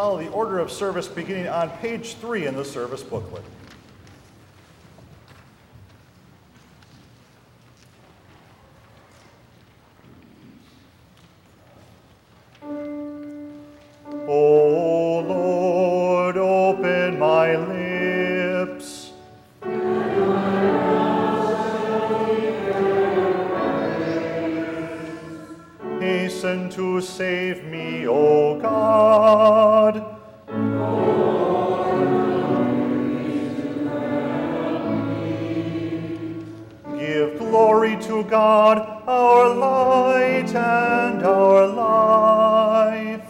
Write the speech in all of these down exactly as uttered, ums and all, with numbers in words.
follow the order of service beginning on page three in the service booklet. O Lord, open my lips. Hasten to save me, O God. Give glory to God, our light and our life.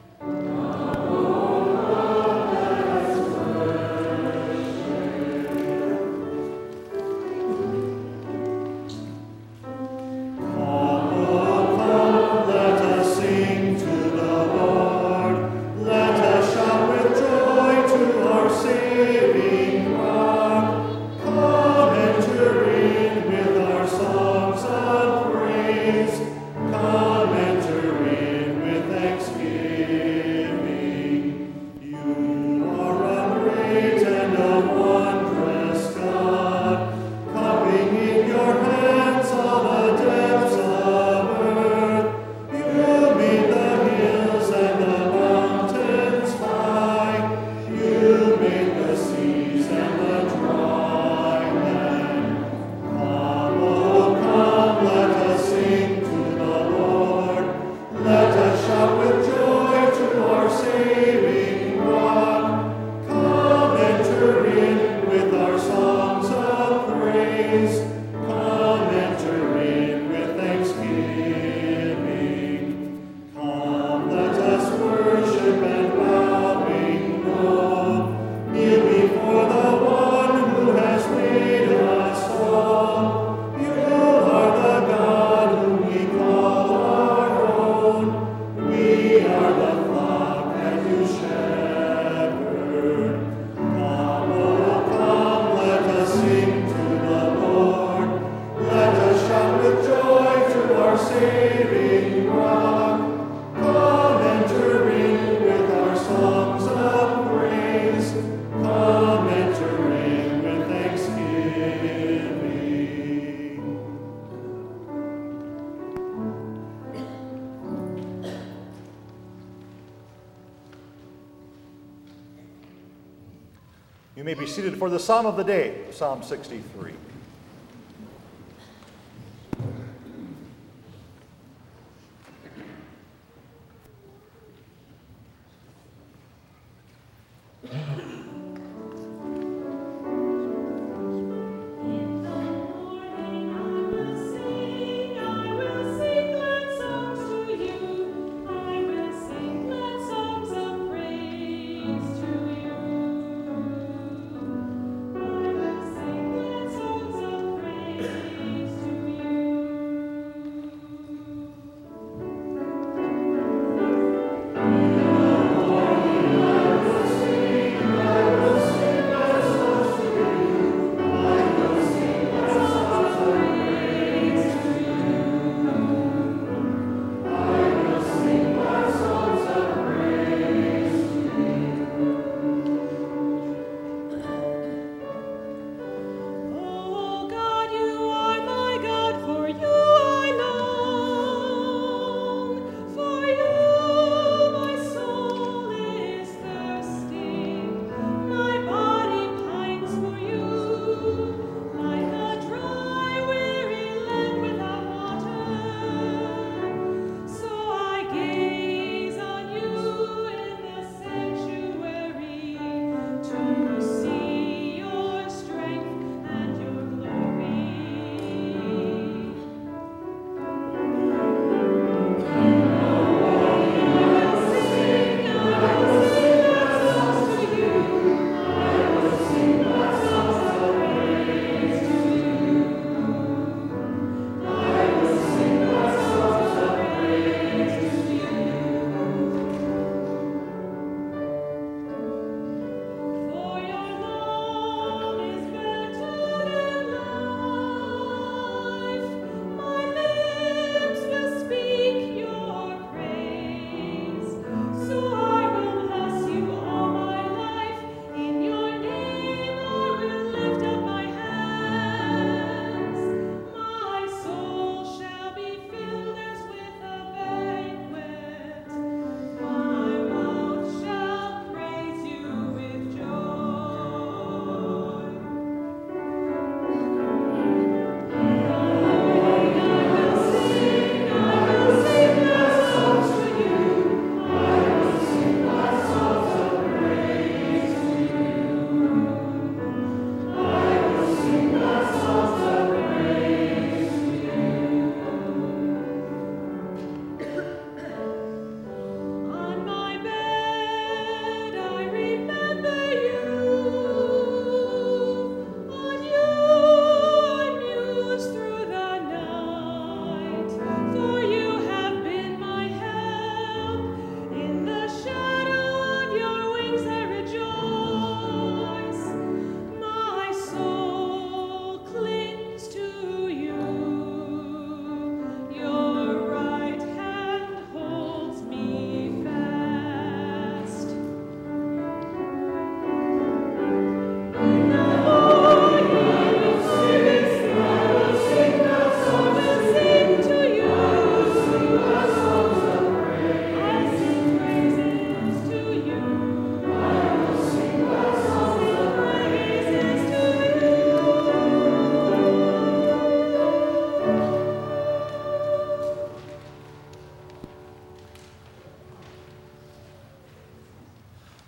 You may be seated for the Psalm of the day, Psalm sixty-three.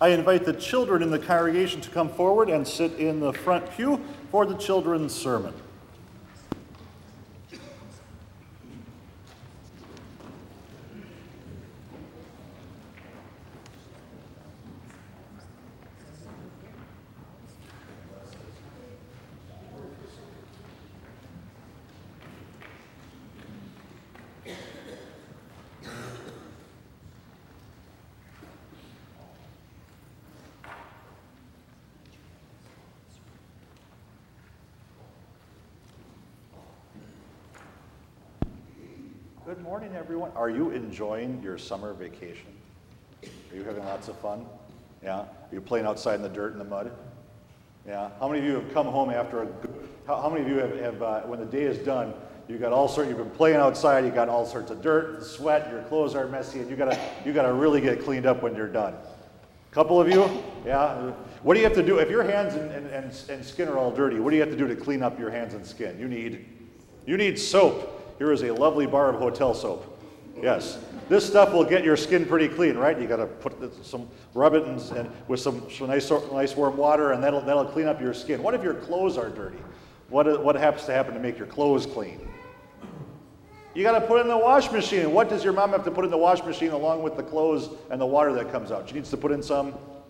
I invite the children in the congregation to come forward and sit in the front pew for the children's sermon. Good morning, everyone. Are you enjoying your summer vacation? Are you having lots of fun? Yeah? Are you playing outside in the dirt and the mud? Yeah? How many of you have come home after a good, how, how many of you have, have uh, when the day is done, you got all sorts, you've been playing outside, you got all sorts of dirt, sweat, your clothes are messy, and you gotta, you gotta really get cleaned up when you're done. A couple of you? Yeah? What do you have to do, if your hands and, and, and, and skin are all dirty, what do you have to do to clean up your hands and skin? You need, you need soap. Here is a lovely bar of hotel soap. Yes. This stuff will get your skin pretty clean, right? You got to put some, rub it and, and with some, some nice, nice warm water, and that'll, that'll clean up your skin. What if your clothes are dirty? What, what happens to happen to make your clothes clean? You got to put it in the wash machine. What does your mom have to put in the wash machine along with the clothes and the water that comes out? She needs to put in some,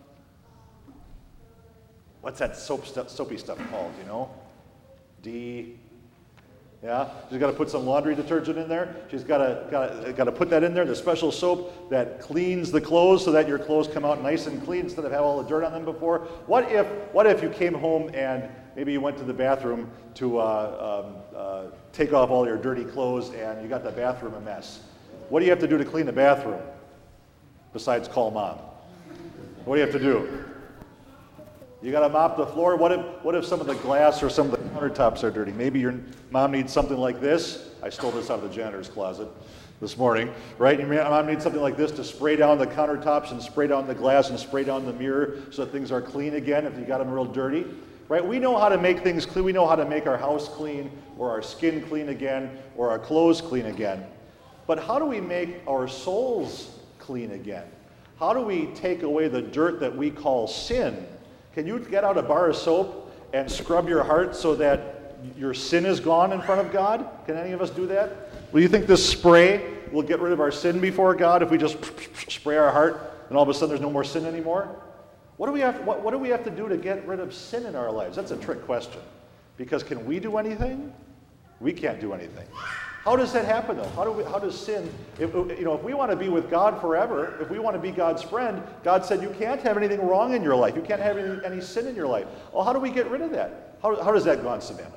what's that soap stuff, soapy stuff called, you know? D... Yeah, she's got to put some laundry detergent in there. She's got to, got to got to put that in there, the special soap that cleans the clothes so that your clothes come out nice and clean instead of have all the dirt on them before. What if what if you came home and maybe you went to the bathroom to uh, um, uh, take off all your dirty clothes and you got the bathroom a mess? What do you have to do to clean the bathroom besides call mom? What do you have to do? You got to mop the floor. What if what if some of the glass or some of the countertops are dirty? Maybe your mom needs something like this. I stole this out of the janitor's closet this morning, right? Your mom needs something like this to spray down the countertops and spray down the glass and spray down the mirror so that things are clean again if you got them real dirty, right? We know how to make things clean. We know how to make our house clean or our skin clean again or our clothes clean again. But how do we make our souls clean again? How do we take away the dirt that we call sin? Can you get out a bar of soap and scrub your heart so that your sin is gone in front of God? Can any of us do that? Well, you think this spray will get rid of our sin before God if we just spray our heart and all of a sudden there's no more sin anymore? What do we have, what, what do we have to do to get rid of sin in our lives? That's a trick question. Because can we do anything? We can't do anything. How does that happen, though? How do we, how does sin, if, you know, if we want to be with God forever, if we want to be God's friend, God said you can't have anything wrong in your life. You can't have any, any sin in your life. Well, how do we get rid of that? How, how does that go on, Savannah?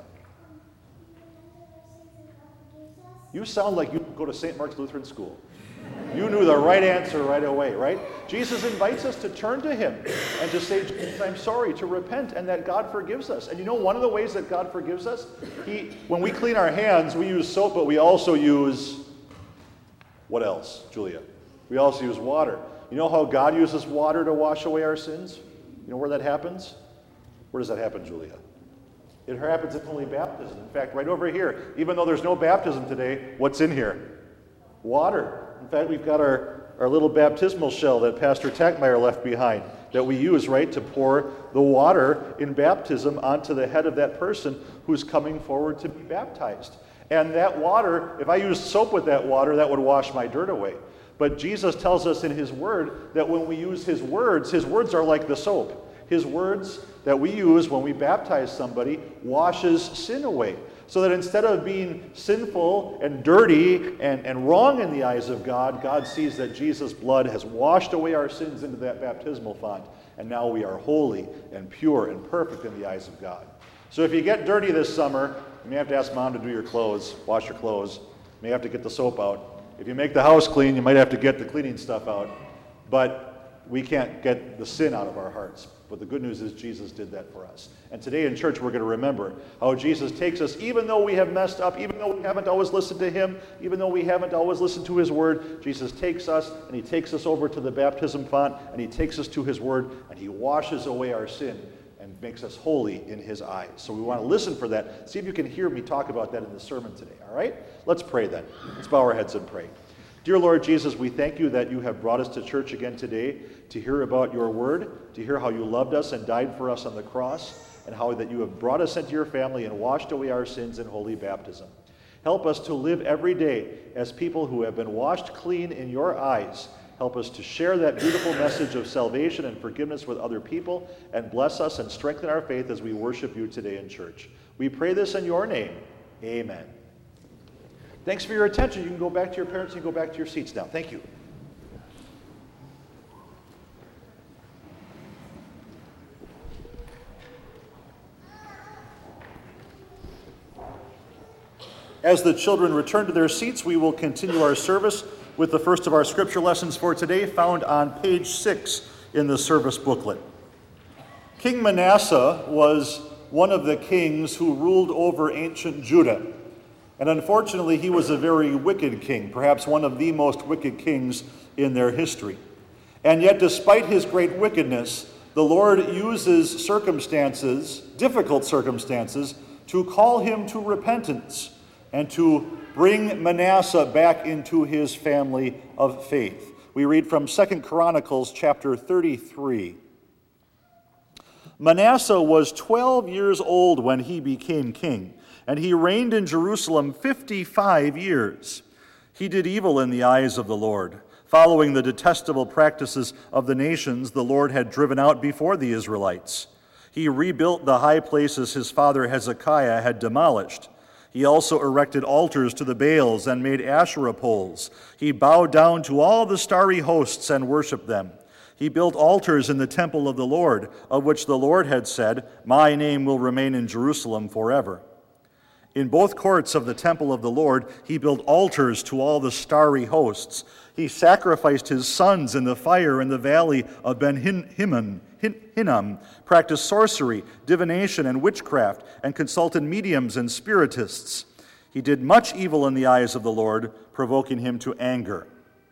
You sound like you go to Saint Mark's Lutheran School. You knew the right answer right away, right? Jesus invites us to turn to him and to say, Jesus, I'm sorry, to repent, and that God forgives us. And you know one of the ways that God forgives us? He, when we clean our hands, we use soap, but we also use, what else, Julia? We also use water. You know how God uses water to wash away our sins? You know where that happens? Where does that happen, Julia? It happens at Holy Baptism. In fact, right over here, even though there's no baptism today, what's in here? Water. In fact, we've got our, our little baptismal shell that Pastor Tackmeyer left behind that we use, right, to pour the water in baptism onto the head of that person who's coming forward to be baptized. And that water, if I used soap with that water, that would wash my dirt away. But Jesus tells us in his word that when we use his words, his words are like the soap. His words that we use when we baptize somebody washes sin away. So that instead of being sinful and dirty and, and wrong in the eyes of God, God sees that Jesus' blood has washed away our sins into that baptismal font, and now we are holy and pure and perfect in the eyes of God. So if you get dirty this summer, you may have to ask Mom to do your clothes, wash your clothes. You may have to get the soap out. If you make the house clean, you might have to get the cleaning stuff out. But we can't get the sin out of our hearts. But the good news is Jesus did that for us. And today in church we're going to remember how Jesus takes us, even though we have messed up, even though we haven't always listened to him, even though we haven't always listened to his word, Jesus takes us and he takes us over to the baptism font and he takes us to his word and he washes away our sin and makes us holy in his eyes. So we want to listen for that. See if you can hear me talk about that in the sermon today, all right? Let's pray then. Let's bow our heads and pray. Dear Lord Jesus, we thank you that you have brought us to church again today to hear about your word, to hear how you loved us and died for us on the cross, and how that you have brought us into your family and washed away our sins in holy baptism. Help us to live every day as people who have been washed clean in your eyes. Help us to share that beautiful message of salvation and forgiveness with other people, and bless us and strengthen our faith as we worship you today in church. We pray this in your name. Amen. Thanks for your attention. You can go back to your parents and go back to your seats now. Thank you. As the children return to their seats, we will continue our service with the first of our scripture lessons for today, found on page six in the service booklet. King Manasseh was one of the kings who ruled over ancient Judah. And unfortunately, he was a very wicked king, perhaps one of the most wicked kings in their history. And yet, despite his great wickedness, the Lord uses circumstances, difficult circumstances, to call him to repentance and to bring Manasseh back into his family of faith. We read from Second Chronicles chapter thirty-three. Manasseh was twelve years old when he became king, and he reigned in Jerusalem fifty-five years. He did evil in the eyes of the Lord, following the detestable practices of the nations the Lord had driven out before the Israelites. He rebuilt the high places his father Hezekiah had demolished. He also erected altars to the Baals and made Asherah poles. He bowed down to all the starry hosts and worshiped them. He built altars in the temple of the Lord, of which the Lord had said, "My name will remain in Jerusalem forever." In both courts of the temple of the Lord, he built altars to all the starry hosts. He sacrificed his sons in the fire in the valley of Ben-Hinnom, Hinnom, practiced sorcery, divination, and witchcraft, and consulted mediums and spiritists. He did much evil in the eyes of the Lord, provoking him to anger.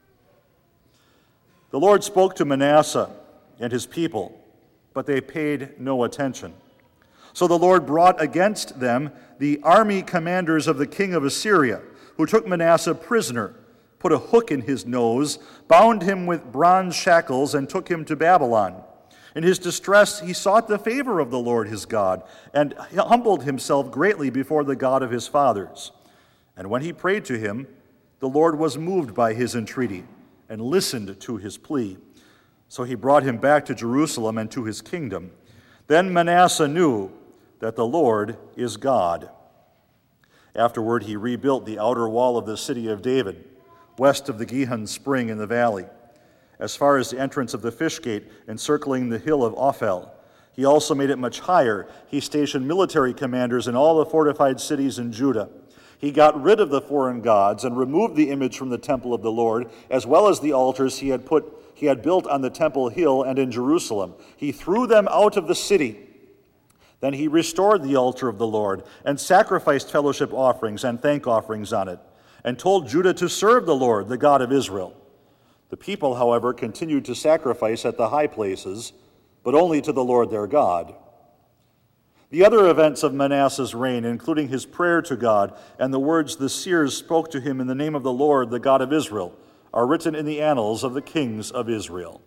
The Lord spoke to Manasseh and his people, but they paid no attention. So the Lord brought against them the army commanders of the king of Assyria, who took Manasseh prisoner, put a hook in his nose, bound him with bronze shackles, and took him to Babylon. In his distress, he sought the favor of the Lord his God, and humbled himself greatly before the God of his fathers. And when he prayed to him, the Lord was moved by his entreaty, and listened to his plea. So he brought him back to Jerusalem and to his kingdom. Then Manasseh knew that the Lord is God. Afterward, he rebuilt the outer wall of the city of David, west of the Gihon spring in the valley, as far as the entrance of the fish gate, encircling the hill of Ophel. He also made it much higher. He stationed military commanders in all the fortified cities in Judah. He got rid of the foreign gods and removed the image from the temple of the Lord, as well as the altars he had put he had built on the temple hill and in Jerusalem. He threw them out of the city. Then he restored the altar of the Lord and sacrificed fellowship offerings and thank offerings on it, and told Judah to serve the Lord, the God of Israel. The people, however, continued to sacrifice at the high places, but only to the Lord their God. The other events of Manasseh's reign, including his prayer to God and the words the seers spoke to him in the name of the Lord, the God of Israel, are written in the annals of the kings of Israel.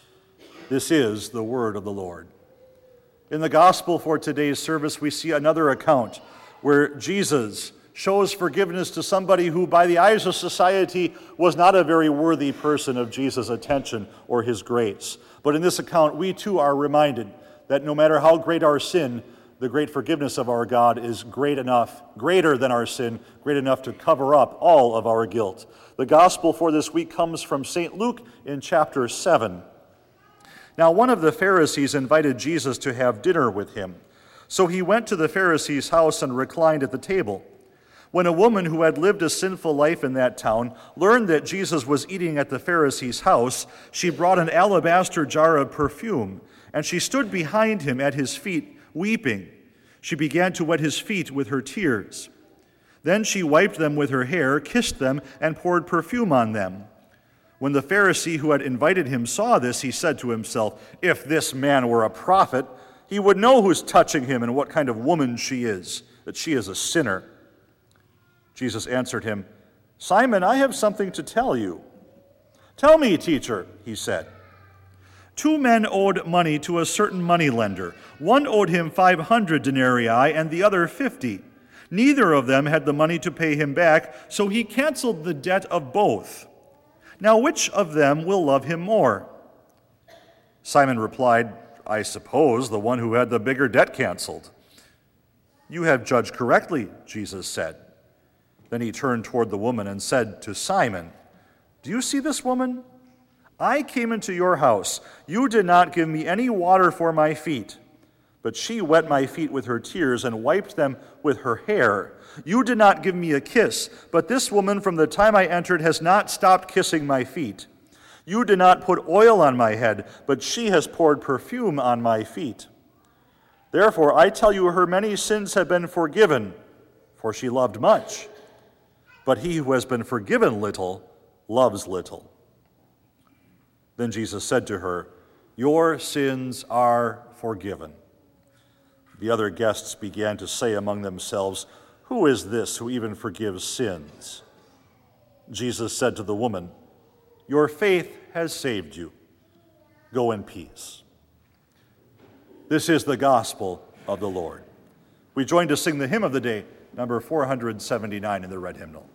This is the word of the Lord. In the gospel for today's service, we see another account where Jesus shows forgiveness to somebody who, by the eyes of society, was not a very worthy person of Jesus' attention or his grace. But in this account, we too are reminded that no matter how great our sin, the great forgiveness of our God is great enough, greater than our sin, great enough to cover up all of our guilt. The gospel for this week comes from Saint Luke in chapter seven. Now, one of the Pharisees invited Jesus to have dinner with him. So he went to the Pharisee's house and reclined at the table. When a woman who had lived a sinful life in that town learned that Jesus was eating at the Pharisee's house, she brought an alabaster jar of perfume, and she stood behind him at his feet, weeping. She began to wet his feet with her tears. Then she wiped them with her hair, kissed them, and poured perfume on them. When the Pharisee who had invited him saw this, he said to himself, "If this man were a prophet, he would know who's touching him and what kind of woman she is, that she is a sinner." Jesus answered him, "Simon, I have something to tell you." "Tell me, teacher," he said. "Two men owed money to a certain moneylender. One owed him five hundred denarii and the other fifty. Neither of them had the money to pay him back, so he canceled the debt of both. Now which of them will love him more?" Simon replied, "I suppose the one who had the bigger debt canceled." "You have judged correctly," Jesus said. Then he turned toward the woman and said to Simon, "Do you see this woman? I came into your house. You did not give me any water for my feet, but she wet my feet with her tears and wiped them with her hair. You did not give me a kiss, but this woman from the time I entered has not stopped kissing my feet. You did not put oil on my head, but she has poured perfume on my feet. Therefore, I tell you, her many sins have been forgiven, for she loved much. But he who has been forgiven little loves little." Then Jesus said to her, "Your sins are forgiven." The other guests began to say among themselves, "Who is this who even forgives sins?" Jesus said to the woman, "Your faith has saved you. Go in peace." This is the gospel of the Lord. We join to sing the hymn of the day, number four hundred seventy-nine in the red hymnal.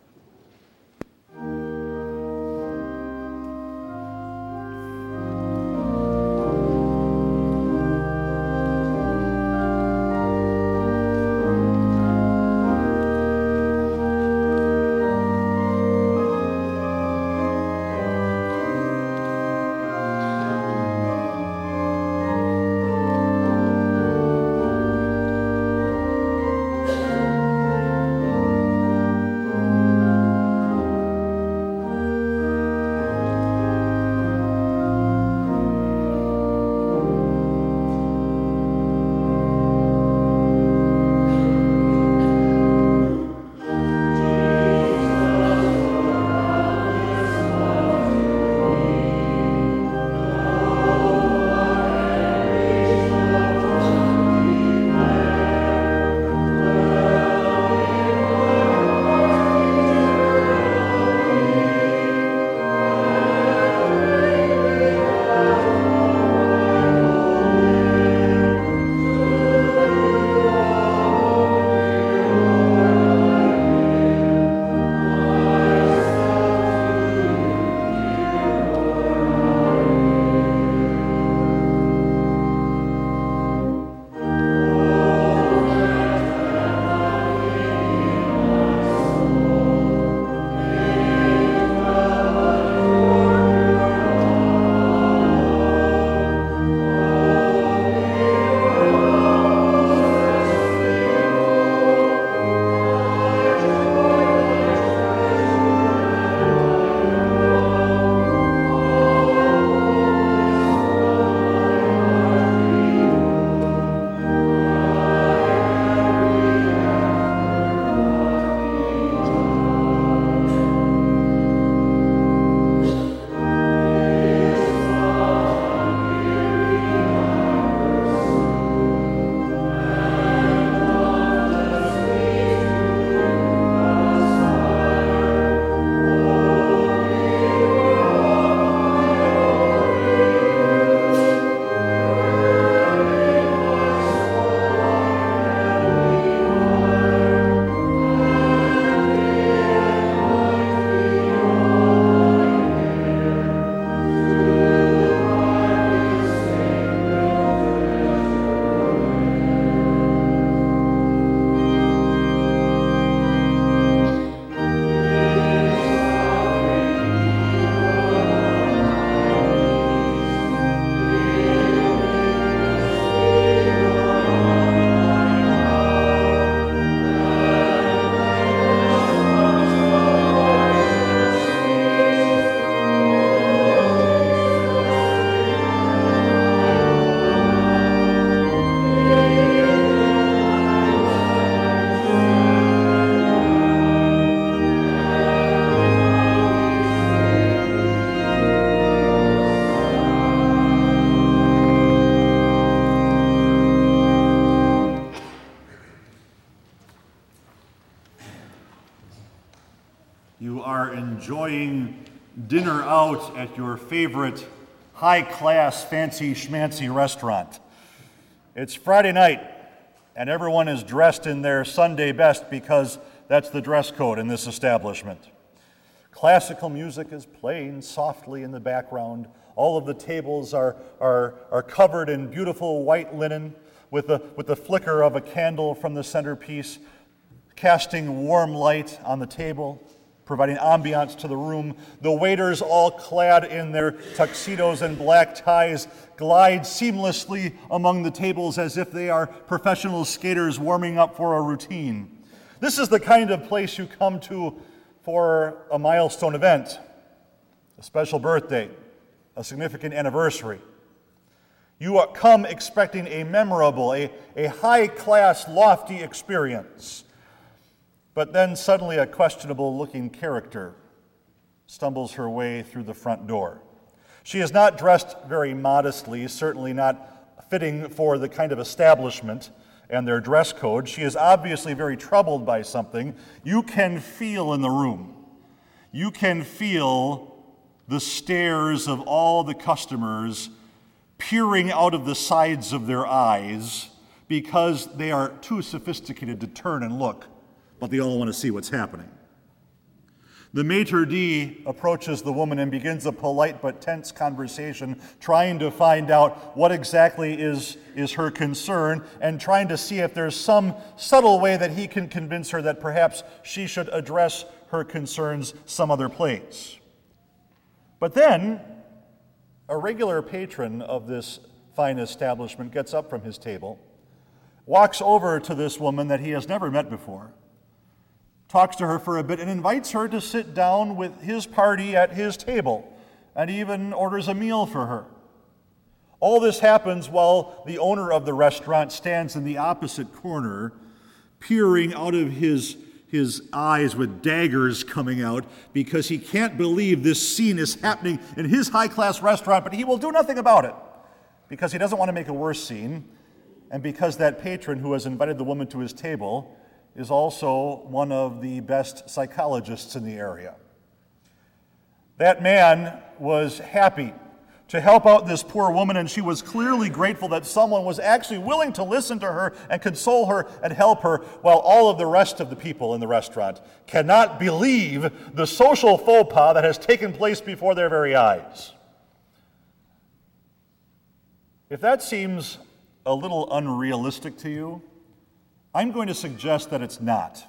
enjoying dinner out at your favorite high-class, fancy schmancy restaurant. It's Friday night, and everyone is dressed in their Sunday best because that's the dress code in this establishment. Classical music is playing softly in the background. All of the tables are, are, are covered in beautiful white linen with the, with the flicker of a candle from the centerpiece, casting warm light on the table, providing ambiance to the room. The waiters, all clad in their tuxedos and black ties, glide seamlessly among the tables as if they are professional skaters warming up for a routine. This is the kind of place you come to for a milestone event, a special birthday, a significant anniversary. You come expecting a memorable, a, a high-class, lofty experience. But then suddenly a questionable-looking character stumbles her way through the front door. She is not dressed very modestly, certainly not fitting for the kind of establishment and their dress code. She is obviously very troubled by something. You can feel in the room. You can feel the stares of all the customers peering out of the sides of their eyes because they are too sophisticated to turn and look, but they all want to see what's happening. The maitre d' approaches the woman and begins a polite but tense conversation, trying to find out what exactly is, is her concern and trying to see if there's some subtle way that he can convince her that perhaps she should address her concerns some other place. But then, a regular patron of this fine establishment gets up from his table, walks over to this woman that he has never met before, talks to her for a bit, and invites her to sit down with his party at his table, and even orders a meal for her. All this happens while the owner of the restaurant stands in the opposite corner, peering out of his, his eyes with daggers coming out, because he can't believe this scene is happening in his high-class restaurant, but he will do nothing about it, because he doesn't want to make a worse scene, and because that patron who has invited the woman to his table is also one of the best psychologists in the area. That man was happy to help out this poor woman, and she was clearly grateful that someone was actually willing to listen to her and console her and help her, while all of the rest of the people in the restaurant cannot believe the social faux pas that has taken place before their very eyes. If that seems a little unrealistic to you, I'm going to suggest that it's not.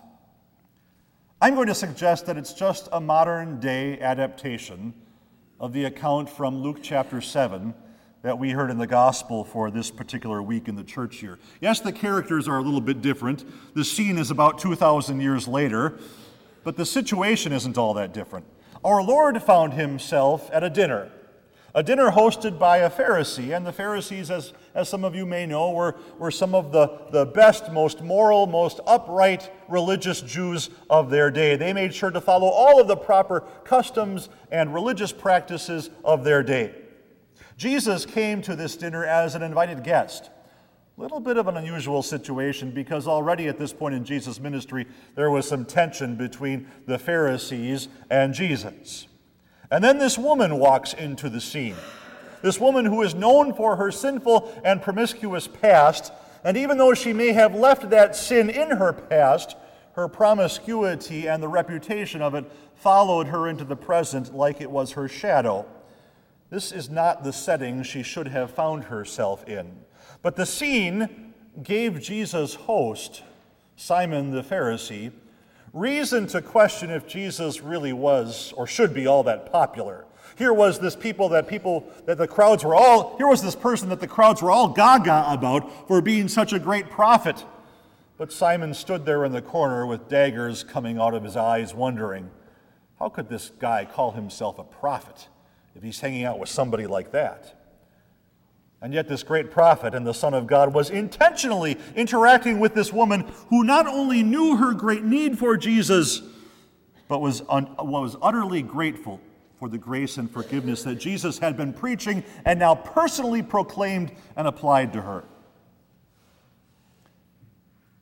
I'm going to suggest that it's just a modern-day adaptation of the account from Luke chapter seven that we heard in the gospel for this particular week in the church year. Yes, the characters are a little bit different. The scene is about two thousand years later, but the situation isn't all that different. Our Lord found himself at a dinner. A dinner hosted by a Pharisee, and the Pharisees, as, as some of you may know, were, were some of the, the best, most moral, most upright religious Jews of their day. They made sure to follow all of the proper customs and religious practices of their day. Jesus came to this dinner as an invited guest. A little bit of an unusual situation, because already at this point in Jesus' ministry, there was some tension between the Pharisees and Jesus. And then this woman walks into the scene. This woman who is known for her sinful and promiscuous past, and even though she may have left that sin in her past, her promiscuity and the reputation of it followed her into the present like it was her shadow. This is not the setting she should have found herself in. But the scene gave Jesus' host, Simon the Pharisee, reason to question if Jesus really was or should be all that popular. Here was this people that people that the crowds were all here was this person that the crowds were all gaga about for being such a great prophet. But Simon stood there in the corner with daggers coming out of his eyes, wondering, how could this guy call himself a prophet if he's hanging out with somebody like that? And yet this great prophet and the Son of God was intentionally interacting with this woman who not only knew her great need for Jesus, but was, un- was utterly grateful for the grace and forgiveness that Jesus had been preaching and now personally proclaimed and applied to her.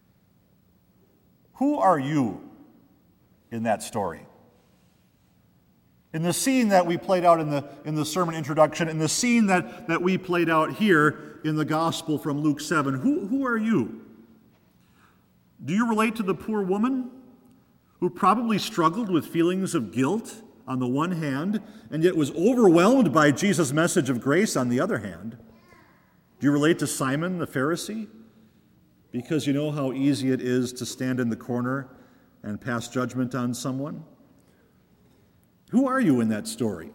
Who are you in that story? In the scene that we played out in the, in the sermon introduction, in the scene that, that we played out here in the gospel from Luke seven, who, who are you? Do you relate to the poor woman who probably struggled with feelings of guilt on the one hand, and yet was overwhelmed by Jesus' message of grace on the other hand? Do you relate to Simon the Pharisee? Because you know how easy it is to stand in the corner and pass judgment on someone? Who are you in that story?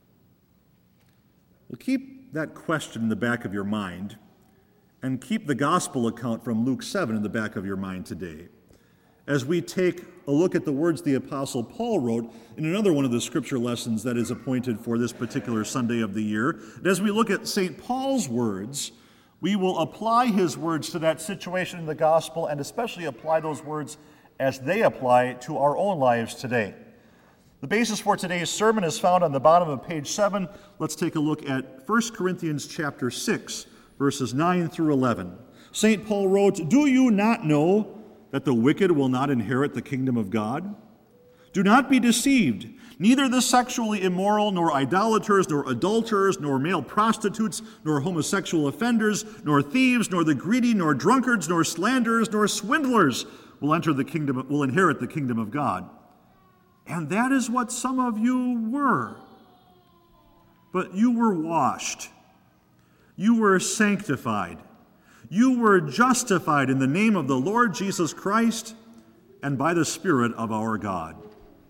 Well, keep that question in the back of your mind, and keep the gospel account from Luke seven in the back of your mind today, as we take a look at the words the Apostle Paul wrote in another one of the scripture lessons that is appointed for this particular Sunday of the year. And as we look at Saint Paul's words, we will apply his words to that situation in the gospel, and especially apply those words as they apply to our own lives today. The basis for today's sermon is found on the bottom of page seven. Let's take a look at First Corinthians chapter six, verses nine through eleven. Saint Paul wrote, "Do you not know that the wicked will not inherit the kingdom of God? Do not be deceived. Neither the sexually immoral, nor idolaters, nor adulterers, nor male prostitutes, nor homosexual offenders, nor thieves, nor the greedy, nor drunkards, nor slanderers, nor swindlers will enter the kingdom, will inherit the kingdom of God. And that is what some of you were. But you were washed. You were sanctified. You were justified in the name of the Lord Jesus Christ and by the Spirit of our God."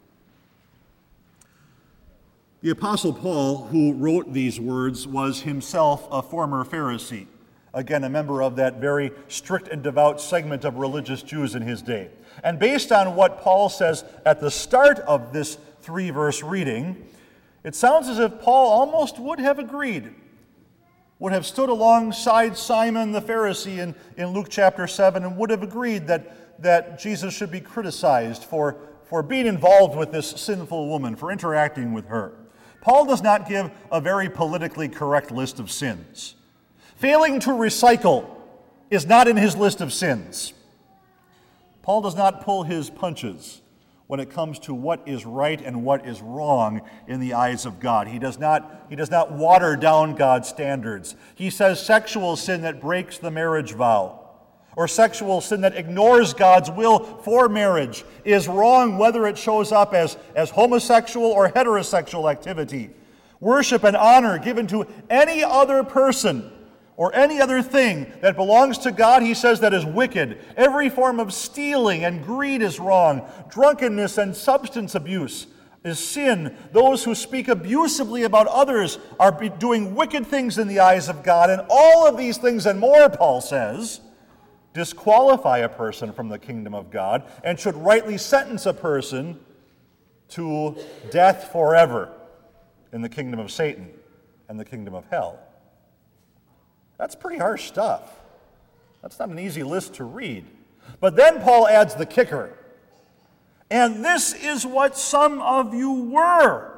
The Apostle Paul, who wrote these words, was himself a former Pharisee. Again, a member of that very strict and devout segment of religious Jews in his day. And based on what Paul says at the start of this three-verse reading, it sounds as if Paul almost would have agreed, would have stood alongside Simon the Pharisee in, in Luke chapter seven, and would have agreed that, that Jesus should be criticized for, for being involved with this sinful woman, for interacting with her. Paul does not give a very politically correct list of sins. Failing to recycle is not in his list of sins. Paul does not pull his punches when it comes to what is right and what is wrong in the eyes of God. He does not, he does not water down God's standards. He says sexual sin that breaks the marriage vow, or sexual sin that ignores God's will for marriage, is wrong whether it shows up as, as homosexual or heterosexual activity. Worship and honor given to any other person or any other thing that belongs to God, he says, that is wicked. Every form of stealing and greed is wrong. Drunkenness and substance abuse is sin. Those who speak abusively about others are doing wicked things in the eyes of God. And all of these things and more, Paul says, disqualify a person from the kingdom of God and should rightly sentence a person to death forever in the kingdom of Satan and the kingdom of hell. That's pretty harsh stuff. That's not an easy list to read. But then Paul adds the kicker. And this is what some of you were.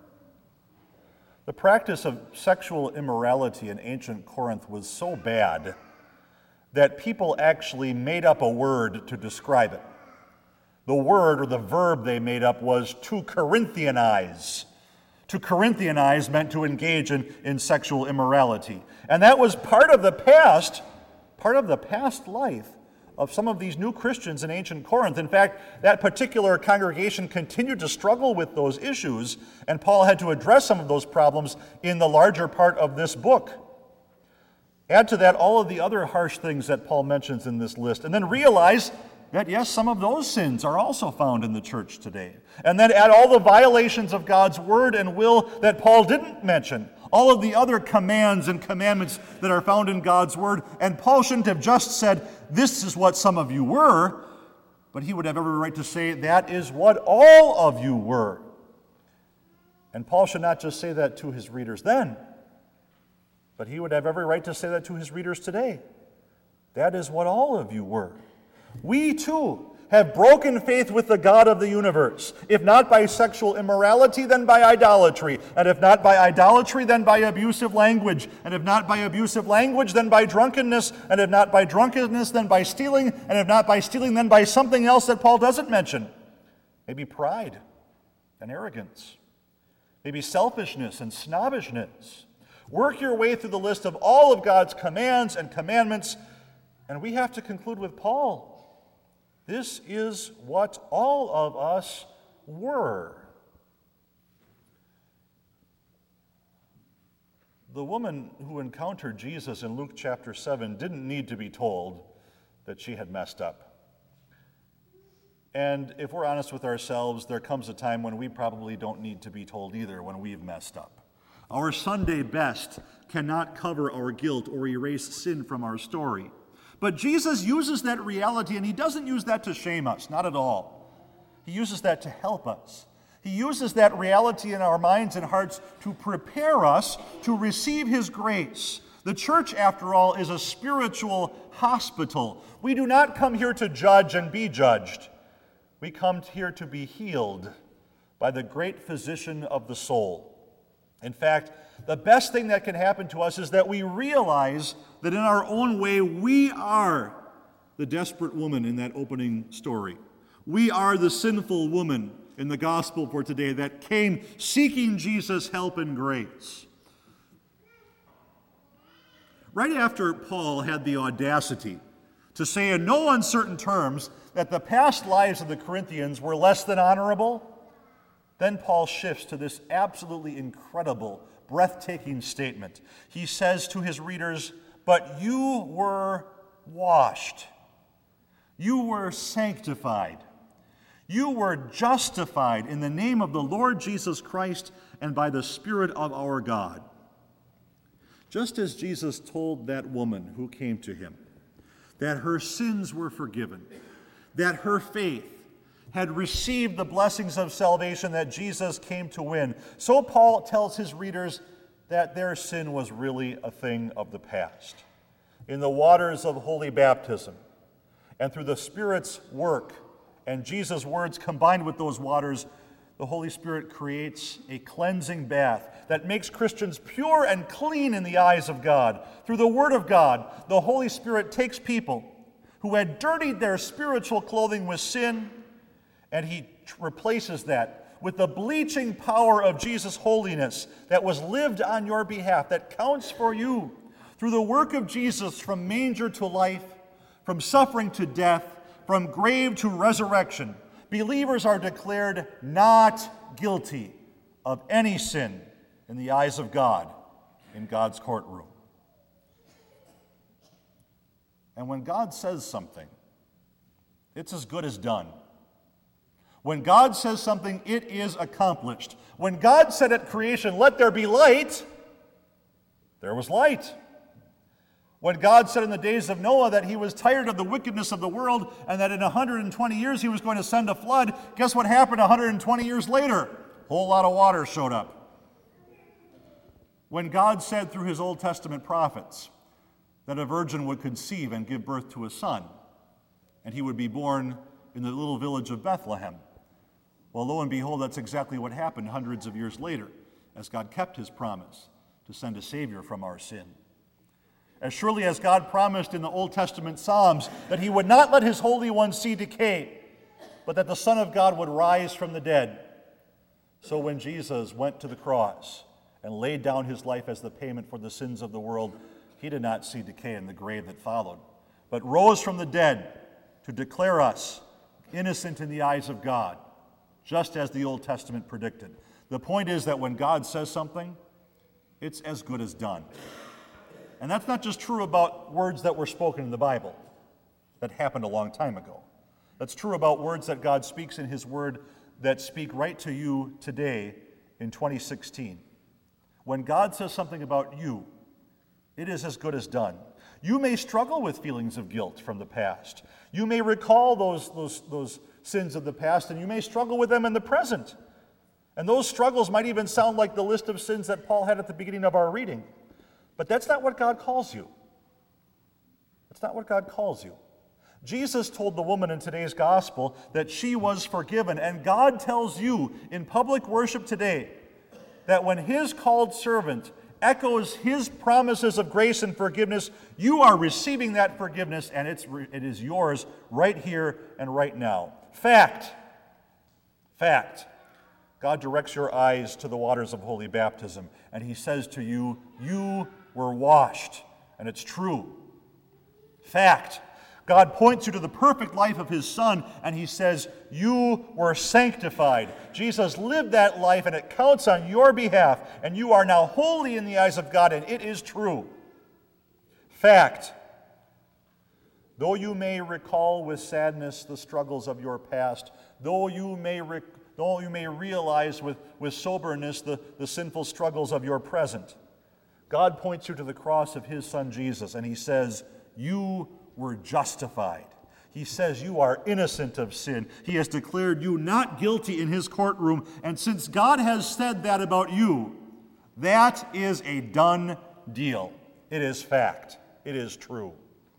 The practice of sexual immorality in ancient Corinth was so bad that people actually made up a word to describe it. The word or the verb they made up was to Corinthianize. To Corinthianize meant to engage in, in sexual immorality. And that was part of the past, part of the past life of some of these new Christians in ancient Corinth. In fact, that particular congregation continued to struggle with those issues, and Paul had to address some of those problems in the larger part of this book. Add to that all of the other harsh things that Paul mentions in this list, and then realize that, yes, some of those sins are also found in the church today. And then add all the violations of God's word and will that Paul didn't mention, all of the other commands and commandments that are found in God's word. And Paul shouldn't have just said, this is what some of you were, but he would have every right to say, that is what all of you were. And Paul should not just say that to his readers then, but he would have every right to say that to his readers today. That is what all of you were. We too have broken faith with the God of the universe. If not by sexual immorality, then by idolatry. And if not by idolatry, then by abusive language. And if not by abusive language, then by drunkenness. And if not by drunkenness, then by stealing. And if not by stealing, then by something else that Paul doesn't mention. Maybe pride and arrogance. maybe selfishness and snobbishness. Work your way through the list of all of God's commands and commandments, and we have to conclude with Paul. This is what all of us were. The woman who encountered Jesus in Luke chapter seven didn't need to be told that she had messed up. And if we're honest with ourselves, there comes a time when we probably don't need to be told either when we've messed up. Our Sunday best cannot cover our guilt or erase sin from our story. But Jesus uses that reality, and he doesn't use that to shame us, not at all. He uses that to help us. He uses that reality in our minds and hearts to prepare us to receive his grace. The church, after all, is a spiritual hospital. We do not come here to judge and be judged. We come here to be healed by the great physician of the soul. In fact, the best thing that can happen to us is that we realize that in our own way, we are the desperate woman in that opening story. We are the sinful woman in the gospel for today that came seeking Jesus' help and grace. Right after Paul had the audacity to say in no uncertain terms that the past lives of the Corinthians were less than honorable, then Paul shifts to this absolutely incredible, breathtaking statement. He says to his readers, "But you were washed. You were sanctified. You were justified in the name of the Lord Jesus Christ and by the Spirit of our God." Just as Jesus told that woman who came to him that her sins were forgiven, that her faith had received the blessings of salvation that Jesus came to win, so Paul tells his readers that their sin was really a thing of the past. In the waters of holy baptism and through the Spirit's work and Jesus' words combined with those waters, the Holy Spirit creates a cleansing bath that makes Christians pure and clean in the eyes of God. Through the Word of God, the Holy Spirit takes people who had dirtied their spiritual clothing with sin, and he replaces that with the bleaching power of Jesus' holiness that was lived on your behalf, that counts for you. Through the work of Jesus, from manger to life, from suffering to death, from grave to resurrection, believers are declared not guilty of any sin in the eyes of God in God's courtroom. And when God says something, it's as good as done. When God says something, it is accomplished. When God said at creation, "Let there be light," there was light. When God said in the days of Noah that he was tired of the wickedness of the world and that in one hundred twenty years he was going to send a flood, guess what happened one hundred twenty years later? A whole lot of water showed up. When God said through his Old Testament prophets that a virgin would conceive and give birth to a son, and he would be born in the little village of Bethlehem, well, lo and behold, that's exactly what happened hundreds of years later, as God kept his promise to send a Savior from our sin. As surely as God promised in the Old Testament Psalms that he would not let his Holy One see decay, but that the Son of God would rise from the dead, so when Jesus went to the cross and laid down his life as the payment for the sins of the world, he did not see decay in the grave that followed, but rose from the dead to declare us innocent in the eyes of God, just as the Old Testament predicted. The point is that when God says something, it's as good as done. And that's not just true about words that were spoken in the Bible that happened a long time ago. That's true about words that God speaks in his word that speak right to you today in twenty sixteen. When God says something about you, it is as good as done. You may struggle with feelings of guilt from the past. You may recall those, those, those sins of the past, and you may struggle with them in the present. And those struggles might even sound like the list of sins that Paul had at the beginning of our reading. But that's not what God calls you. That's not what God calls you. Jesus told the woman in today's gospel that she was forgiven, and God tells you in public worship today that when his called servant echoes his promises of grace and forgiveness, you are receiving that forgiveness, and it's, it is yours right here and right now. Fact. Fact. God directs your eyes to the waters of holy baptism, and he says to you, you were washed. And it's true. Fact. God points you to the perfect life of his Son, and he says, you were sanctified. Jesus lived that life, and it counts on your behalf, and you are now holy in the eyes of God, and it is true. Fact. Though you may recall with sadness the struggles of your past, though you may, rec- though you may realize with, with soberness the, the sinful struggles of your present, God points you to the cross of his Son Jesus, and he says, you were justified. He says you are innocent of sin. He has declared you not guilty in his courtroom, and since God has said that about you, that is a done deal. It is fact. It is true.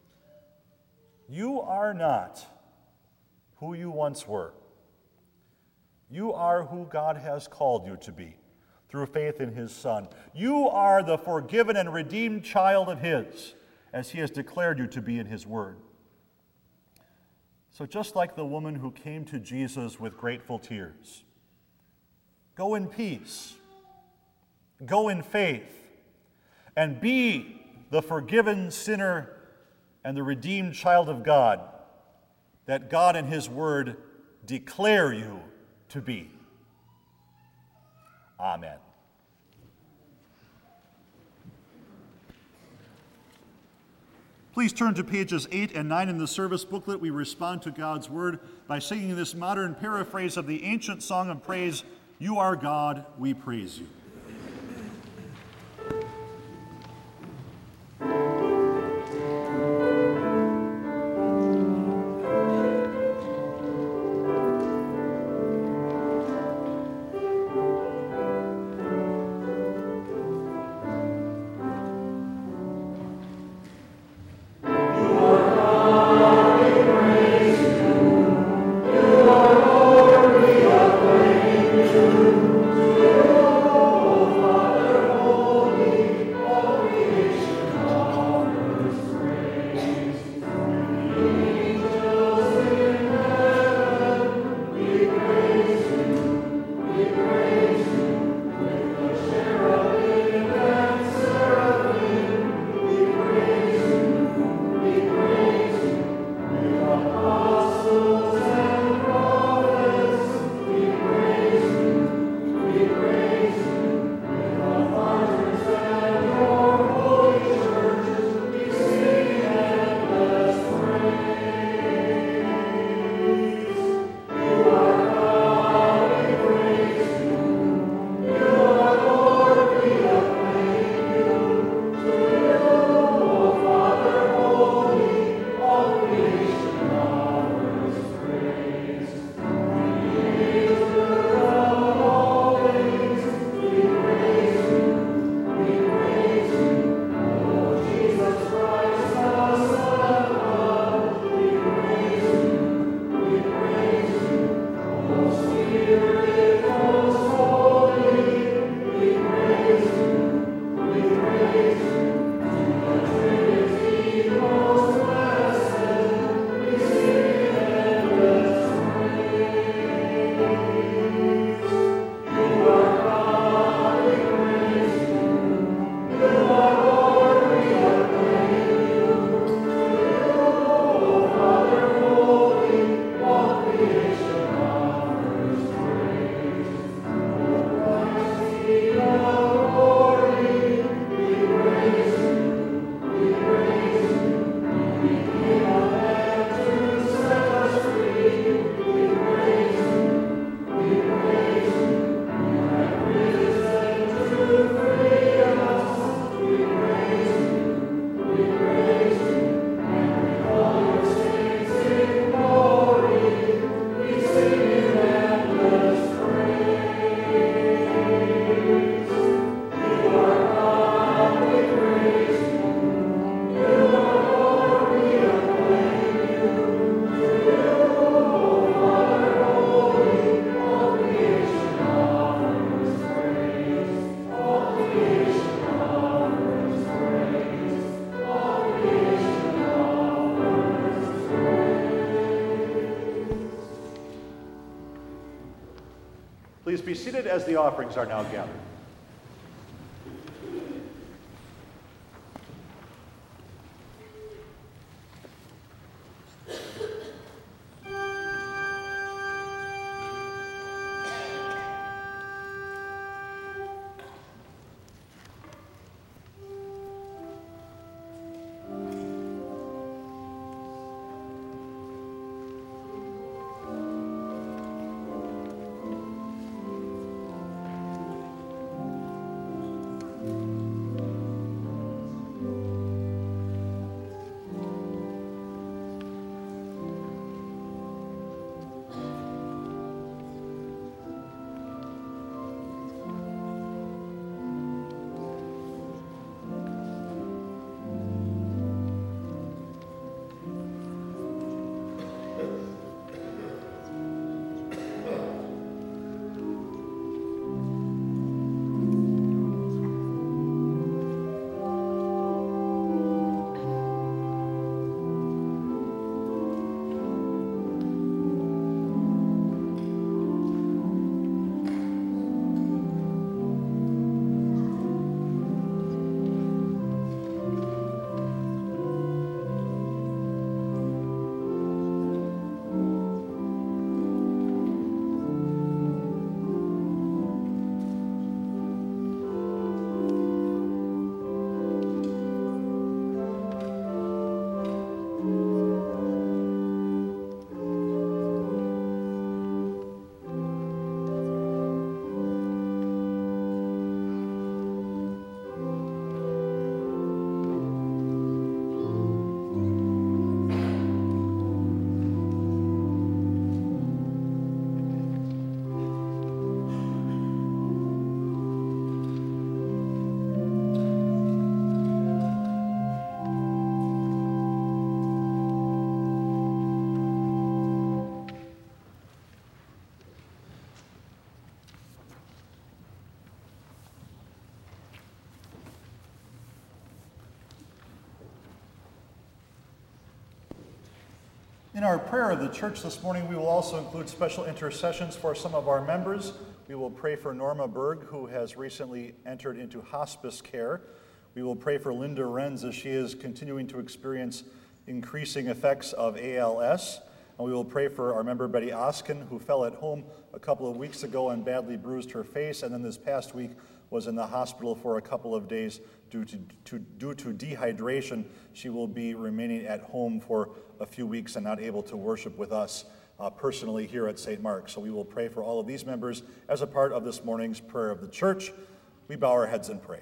You are not who you once were. You are who God has called you to be through faith in his Son. You are the forgiven and redeemed child of his, as he has declared you to be in his word. So just like the woman who came to Jesus with grateful tears, go in peace, go in faith, and be the forgiven sinner and the redeemed child of God that God and his word declare you to be. Amen. Please turn to pages eight and nine in the service booklet. We respond to God's word by singing this modern paraphrase of the ancient song of praise, You Are God, We Praise You. You Please be seated as the offerings are now gathered. In our prayer of the church this morning, we will also include special intercessions for some of our members. We will pray for Norma Berg, who has recently entered into hospice care. We will pray for Linda Renz as she is continuing to experience increasing effects of A L S. And we will pray for our member Betty Oskin, who fell at home a couple of weeks ago and badly bruised her face, and then this past week was in the hospital for a couple of days due to, to, due to dehydration. She will be remaining at home for a few weeks and not able to worship with us uh, personally here at Saint Mark's. So we will pray for all of these members as a part of this morning's prayer of the church. We bow our heads and pray.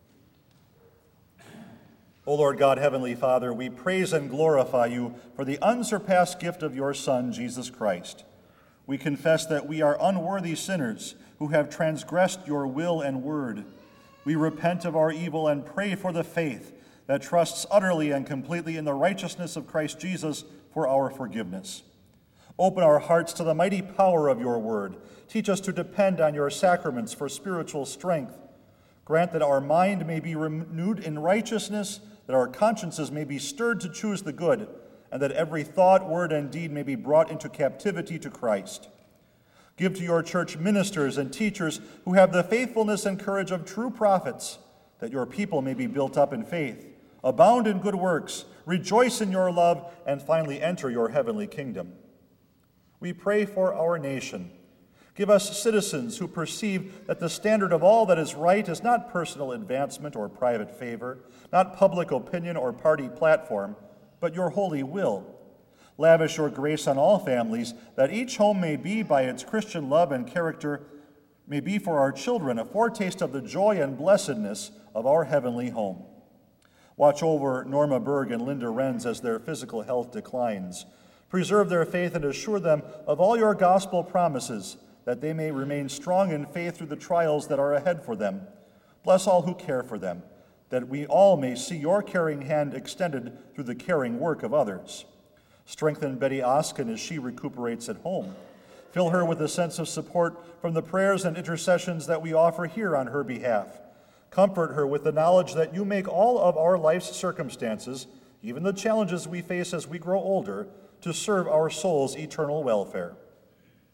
O Lord God, Heavenly Father, we praise and glorify you for the unsurpassed gift of your Son, Jesus Christ. We confess that we are unworthy sinners who have transgressed your will and word. We repent of our evil and pray for the faith that trusts utterly and completely in the righteousness of Christ Jesus for our forgiveness. Open our hearts to the mighty power of your word. Teach us to depend on your sacraments for spiritual strength. Grant that our mind may be renewed in righteousness, that our consciences may be stirred to choose the good, and that every thought, word, and deed may be brought into captivity to Christ. Give to your church ministers and teachers who have the faithfulness and courage of true prophets, that your people may be built up in faith, abound in good works, rejoice in your love, and finally enter your heavenly kingdom. We pray for our nation. Give us citizens who perceive that the standard of all that is right is not personal advancement or private favor, not public opinion or party platform, but your holy will. Lavish your grace on all families, that each home may be, by its Christian love and character, may be for our children a foretaste of the joy and blessedness of our heavenly home. Watch over Norma Berg and Linda Renz as their physical health declines. Preserve their faith and assure them of all your gospel promises, that they may remain strong in faith through the trials that are ahead for them. Bless all who care for them, that we all may see your caring hand extended through the caring work of others. Strengthen Betty Oskin as she recuperates at home. Fill her with a sense of support from the prayers and intercessions that we offer here on her behalf. Comfort her with the knowledge that you make all of our life's circumstances, even the challenges we face as we grow older, to serve our soul's eternal welfare.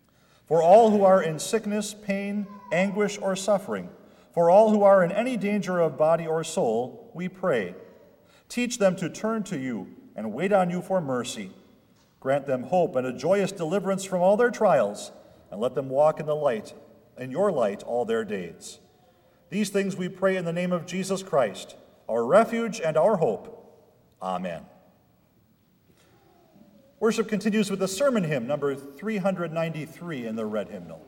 For all who are in sickness, pain, anguish, or suffering, for all who are in any danger of body or soul, we pray. Teach them to turn to you and wait on you for mercy. Grant them hope and a joyous deliverance from all their trials, and let them walk in the light, in your light all their days. These things we pray in the name of Jesus Christ, our refuge and our hope. Amen. Worship continues with the sermon hymn, number three ninety-three in the red hymnal.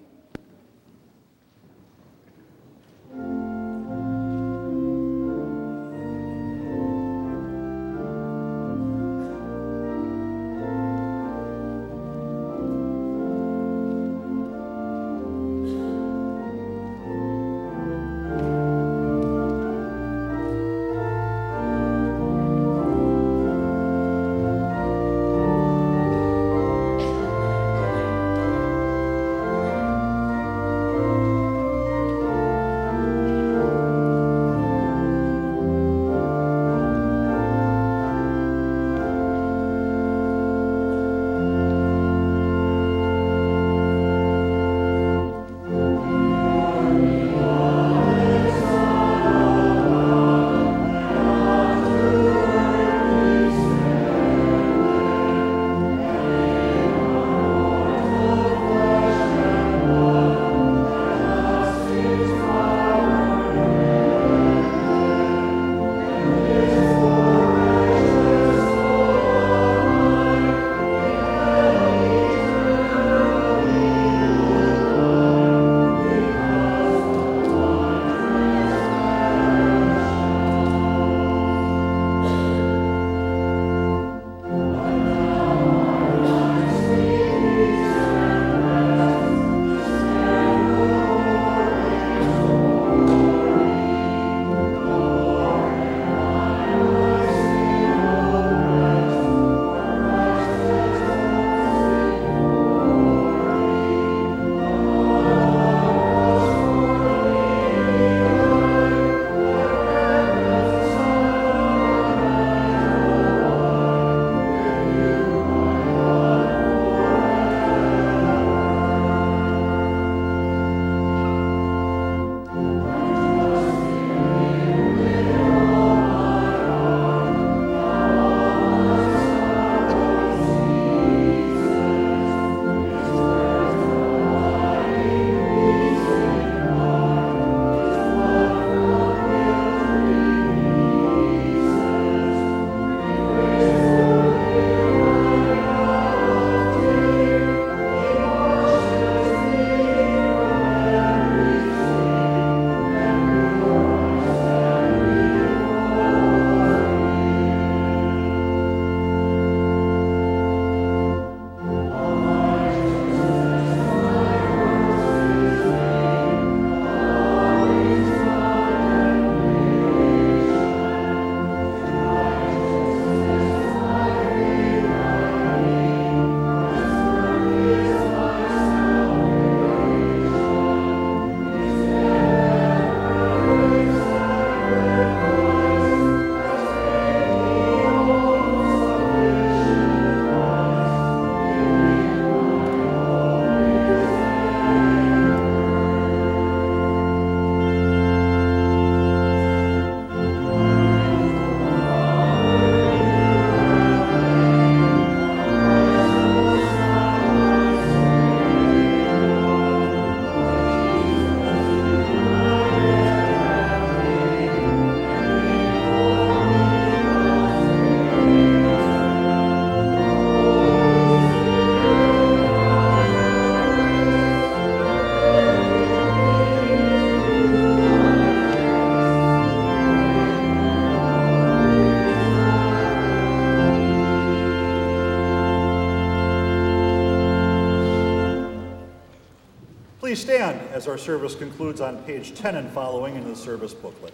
Please stand as our service concludes on page ten and following in the service booklet.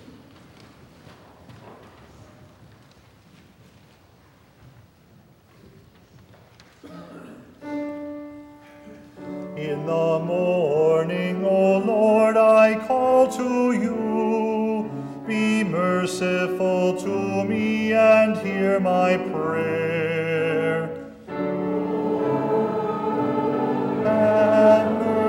In the morning, O Lord, I call to you. Be merciful to me and hear my prayer. Have mercy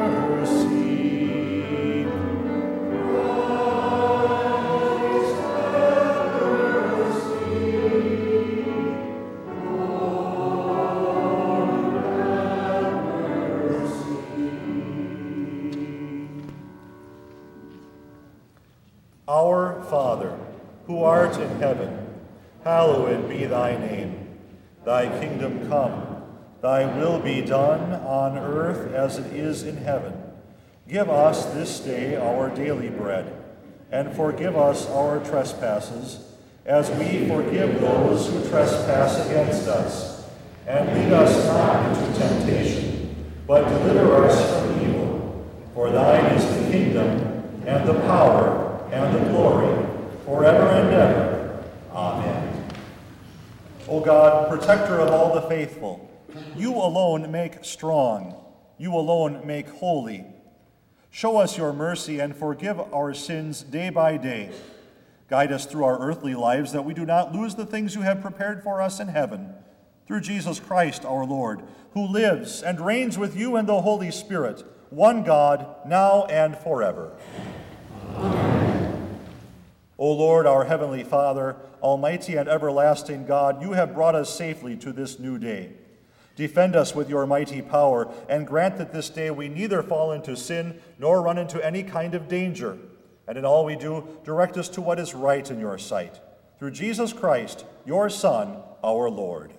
Father, who art in heaven, hallowed be thy name. Thy kingdom come, thy will be done on earth as it is in heaven. Give us this day our daily bread, and forgive us our trespasses, as we forgive those who trespass against us. And lead us not into temptation, but deliver us from evil. For thine is the kingdom, and the power, and the glory, forever and ever. Amen. O God, protector of all the faithful, you alone make strong, you alone make holy. Show us your mercy and forgive our sins day by day. Guide us through our earthly lives that we do not lose the things you have prepared for us in heaven. Through Jesus Christ our Lord, who lives and reigns with you and the Holy Spirit, one God, now and forever. Amen. O Lord, our heavenly Father, almighty and everlasting God, you have brought us safely to this new day. Defend us with your mighty power, and grant that this day we neither fall into sin nor run into any kind of danger. And in all we do, direct us to what is right in your sight. Through Jesus Christ, your Son, our Lord.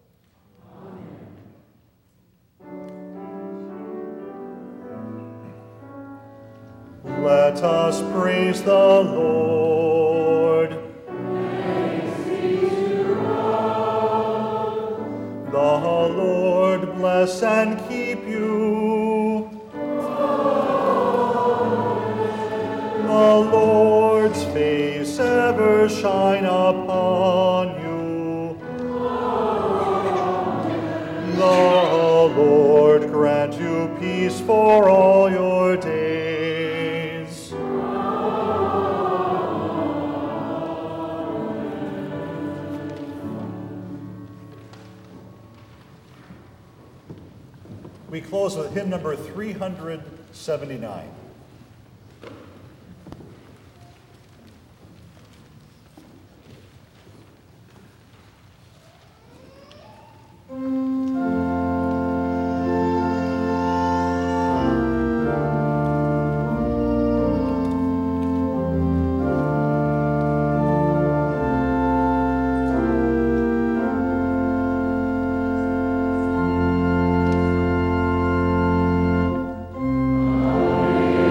Amen. Let us praise the Lord. Thanks be to God. The Lord bless and keep you. The Lord's face ever shine upon you. The Lord grant you peace for all your days. We close with hymn number three seventy-nine. Amen.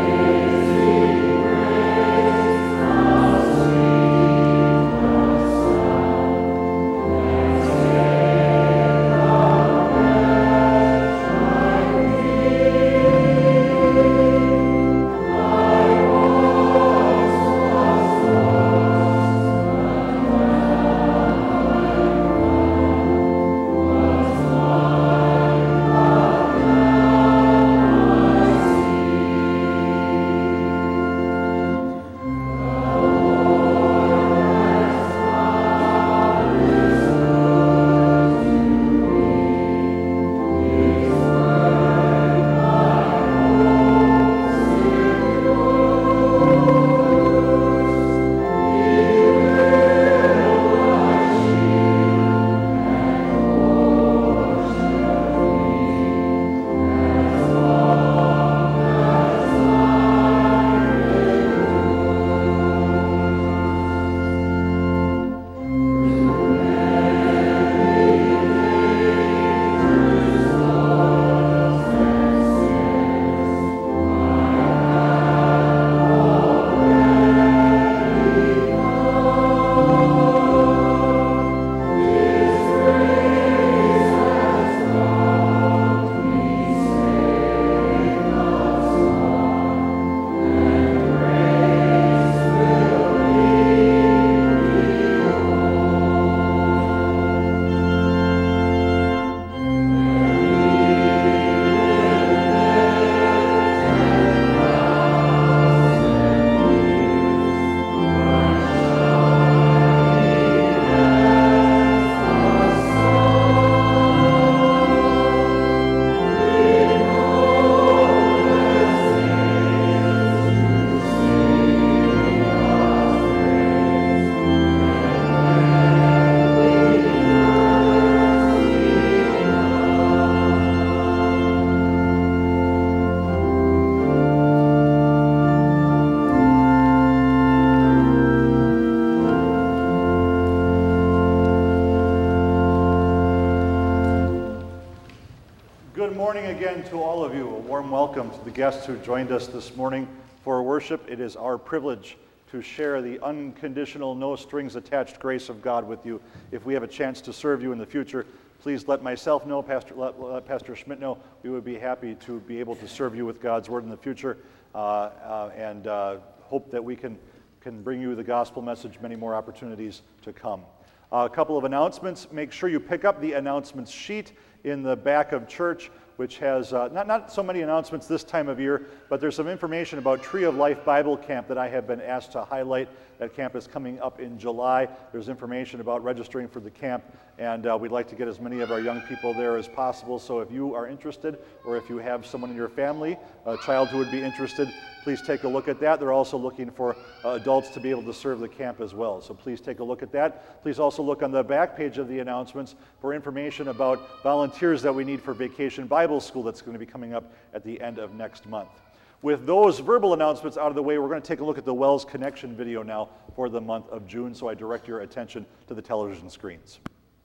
morning again to all of you. A warm welcome to the guests who joined us this morning for worship. It is our privilege to share the unconditional, no strings attached grace of God with you. If we have a chance to serve you in the future, please let myself know, Pastor, let, let Pastor Schmidt know. We would be happy to be able to serve you with God's word in the future, uh, uh, and uh, hope that we can, can bring you the gospel message, many more opportunities to come. Uh, a couple of announcements. Make sure you pick up the announcements sheet in the back of church, which has uh, not, not so many announcements this time of year, but there's some information about Tree of Life Bible Camp that I have been asked to highlight. That camp is coming up in July. There's information about registering for the camp, and uh, we'd like to get as many of our young people there as possible. So if you are interested, or if you have someone in your family, a child who would be interested, please take a look at that. They're also looking for uh, adults to be able to serve the camp as well. So please take a look at that. Please also look on the back page of the announcements for information about volunteers that we need for Vacation Bible School that's going to be coming up at the end of next month. With those verbal announcements out of the way, we're going to take a look at the Wells Connection video now for the month of June, so I direct your attention to the television screens.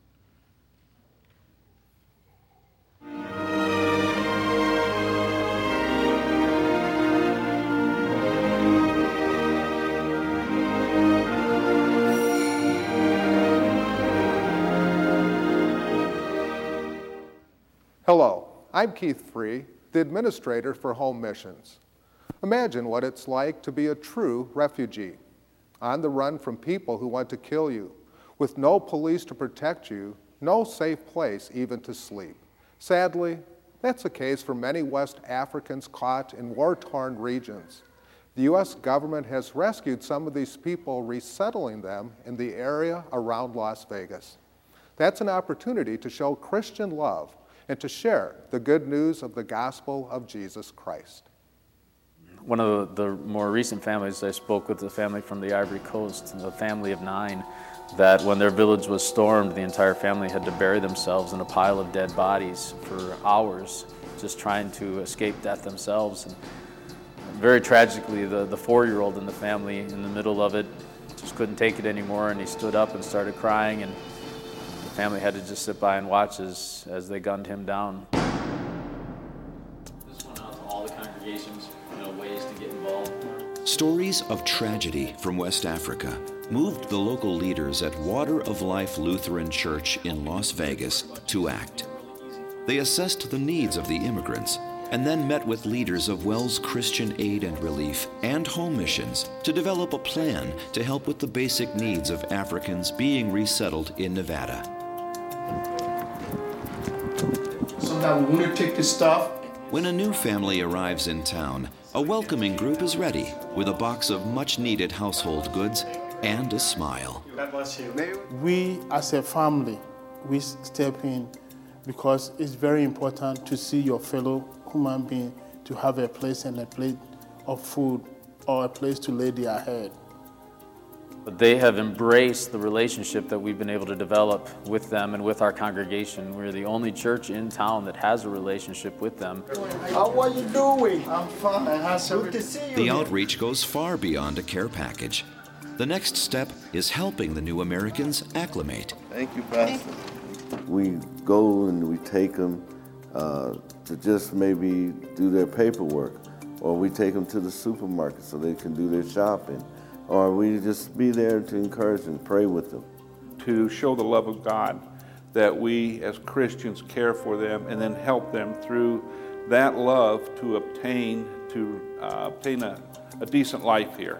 Hello, I'm Keith Free, the administrator for Home Missions. Imagine what it's like to be a true refugee, on the run from people who want to kill you, with no police to protect you, no safe place even to sleep. Sadly, that's the case for many West Africans caught in war-torn regions. The U S government has rescued some of these people, resettling them in the area around Las Vegas. That's an opportunity to show Christian love and to share the good news of the gospel of Jesus Christ. One of the, the more recent families, I spoke with a family from the Ivory Coast, a family of nine, that when their village was stormed, the entire family had to bury themselves in a pile of dead bodies for hours, just trying to escape death themselves. And very tragically, the, the four-year-old in the family, in the middle of it, just couldn't take it anymore, and he stood up and started crying, and the family had to just sit by and watch as, as they gunned him down. This went out to all the congregations, you know, ways to get involved. Stories of tragedy from West Africa moved the local leaders at Water of Life Lutheran Church in Las Vegas to act. They assessed the needs of the immigrants and then met with leaders of Wells Christian Aid and Relief and Home Missions to develop a plan to help with the basic needs of Africans being resettled in Nevada. Sometimes we want to take this stuff. When a new family arrives in town, a welcoming group is ready with a box of much-needed household goods and a smile. God bless you. We, as a family, we step in because it's very important to see your fellow human being to have a place and a plate of food or a place to lay their head. But they have embraced the relationship that we've been able to develop with them and with our congregation. We're the only church in town that has a relationship with them. How are you doing? I'm fine. How's Good to see you. The outreach goes far beyond a care package. The next step is helping the new Americans acclimate. Thank you, Pastor. We go and we take them uh, to just maybe do their paperwork, or we take them to the supermarket so they can do their shopping, or we just be there to encourage and pray with them. To show the love of God, that we as Christians care for them and then help them through that love to obtain to uh, obtain a, a decent life here.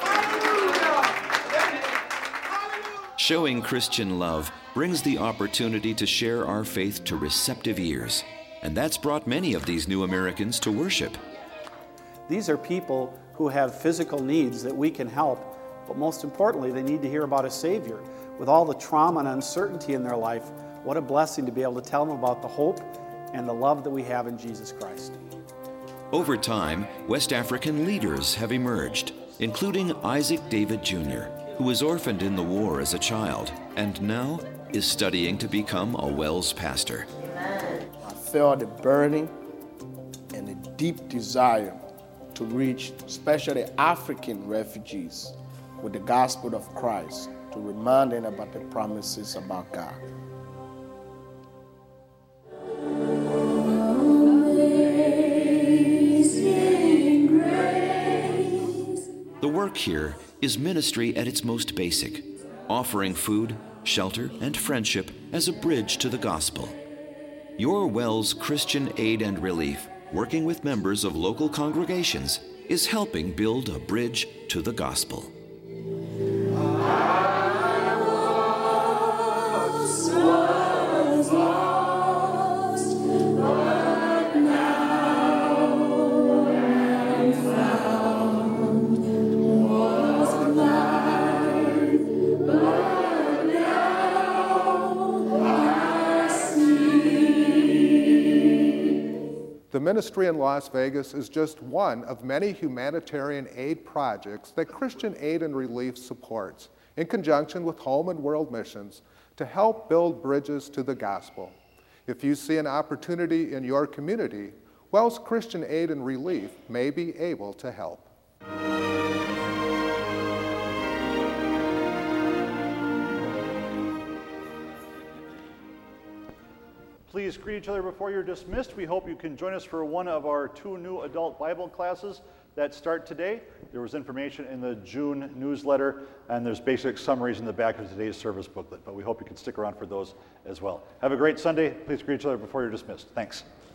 Showing Christian love brings the opportunity to share our faith to receptive ears, and that's brought many of these new Americans to worship. These are people who have physical needs that we can help, but most importantly, they need to hear about a Savior. With all the trauma and uncertainty in their life, what a blessing to be able to tell them about the hope and the love that we have in Jesus Christ. Over time, West African leaders have emerged, including Isaac David Junior, who was orphaned in the war as a child and now is studying to become a Wells pastor. I felt a burning and a deep desire to reach especially African refugees with the gospel of Christ, to remind them about the promises about God. work here is ministry at its most basic, offering food, shelter, and friendship as a bridge to the gospel. Your Wells Christian Aid and Relief, working with members of local congregations, is helping build a bridge to the gospel. The ministry in Las Vegas is just one of many humanitarian aid projects that Christian Aid and Relief supports in conjunction with Home and World Missions to help build bridges to the gospel. If you see an opportunity in your community, Wells Christian Aid and Relief may be able to help. Please greet each other before you're dismissed. We hope you can join us for one of our two new adult Bible classes that start today. There was information in the June newsletter, and there's basic summaries in the back of today's service booklet, but we hope you can stick around for those as well. Have a great Sunday. Please greet each other before you're dismissed. Thanks.